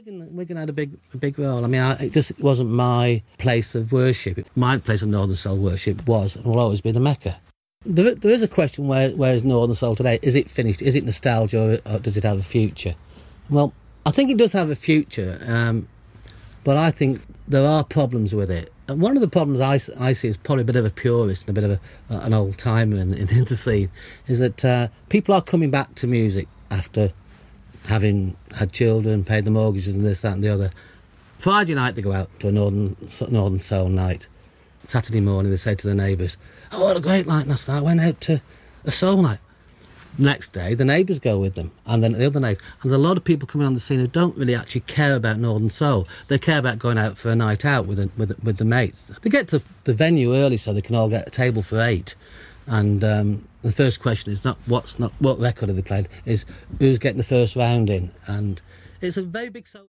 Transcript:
Wigan had a big role. I mean, it just wasn't my place of worship. My place of Northern Soul worship was and will always be the Mecca. There is a question, where is Northern Soul today? Is it finished? Is it nostalgia, or does it have a future? Well, I think it does have a future, but I think there are problems with it. And one of the problems I see as probably a bit of a purist and a bit of an old-timer in the scene is that people are coming back to music after having had children, paid the mortgages and this, that and the other. Friday night they go out to a Northern Soul night. Saturday morning they say to the neighbours, "Oh, what a great night last night, I went out to a soul night." Next day the neighbours go with them, and then the other neighbour. And there's a lot of people coming on the scene who don't really actually care about Northern Soul. They care about going out for a night out with the mates. They get to the venue early so they can all get a table for 8. And the first question is not what record are they playing, is who's getting the first round in. And it's a very big soul.